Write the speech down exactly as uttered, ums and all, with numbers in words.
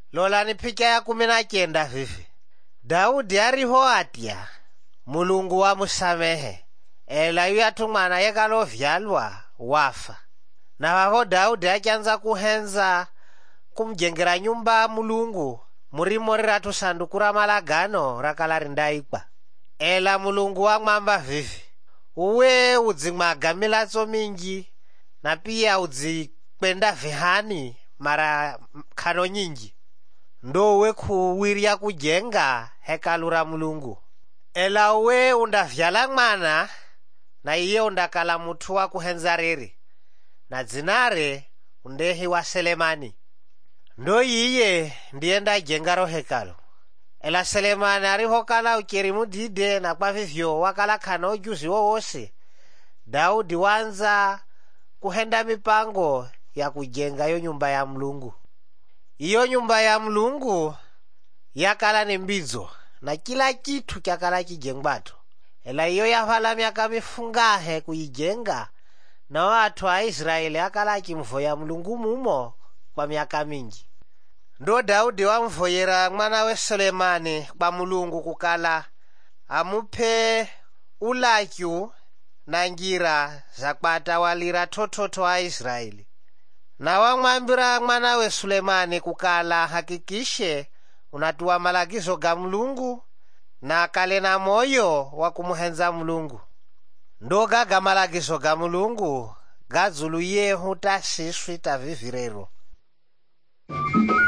Lola ni picha ya kumi na kenda vivi. Daudi ariho atya Mulungu wa musamehe, ela yuyatu mwana yekalo vyalwa wafa. Na vavo Daudi achanza kuhenza kumjengera nyumba Mulungu murimo riratu sanduku ra malagano rakala rindaikwa. Ela Mulungu wamwamba vivi, uwe udzimwaga milatso mingi na pia udzikwenda vihani mara khano nyingi, ndo uwe kuwirya kujenga hekalu ra Mulungu. Ela uwe undavyala mwana na iye undakala mutu wa kuhenza riri, na dzinare undehiwa Selemani. Ndo iye ndiye ndajengaro hekalu. Ela Selemani arihokala ukeri mudide na kwa vivyo wakala khana ujuzi wowose, Daudi wanza kuhenda mipango ya kujenga yo nyumba ya Mulungu. Iyo nyumba ya Mulungu yakala ni mbidzo na kila kitu kyakala kijengwato. Ela iyo yavala miaka mifungahe kuijenga, na watu wa Israeli akala akimvoya Mulungu mumo kwa miaka mingi. Ndo Daudi wamvoyera mwana we Selemani kwa Mulungu kukala amupe ulakyu na njira za kwatawalira tototo wa Israeli. Na wamwambira mwana we Sulemani kukala hakikishe unatuwa malagizo ga Mulungu na kale na moyo wa kumuhenza Mulungu. Ndo gaga malagizo ga Mulungu gazuluye huta siswi tavivirero.